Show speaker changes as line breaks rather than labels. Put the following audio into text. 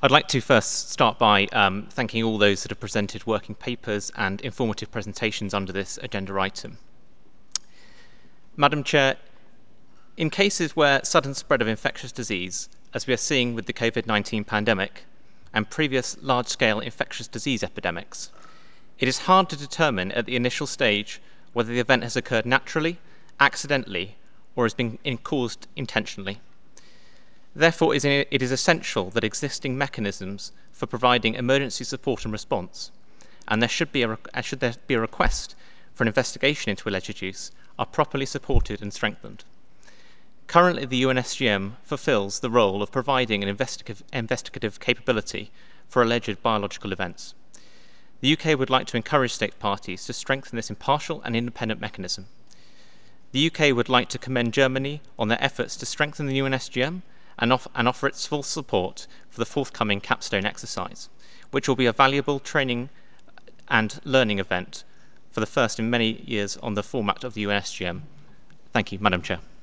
I'd like to first start by thanking all those that have presented working papers and informative presentations under this agenda item. Madam Chair, in cases where sudden spread of infectious disease, as we are seeing with the COVID-19 pandemic and previous large-scale infectious disease epidemics, it is hard to determine at the initial stage whether the event has occurred naturally, accidentally, or has been caused intentionally. Therefore, it is essential that existing mechanisms for providing emergency support and response, and should there be a request for an investigation into alleged use, are properly supported and strengthened. Currently, the UNSGM fulfills the role of providing an investigative capability for alleged biological events. The UK would like to encourage state parties to strengthen this impartial and independent mechanism. The UK would like to commend Germany on their efforts to strengthen the UNSGM and offer its full support for the forthcoming capstone exercise, which will be a valuable training and learning event for the first in many years on the format of the UNSGM. Thank you, Madam Chair.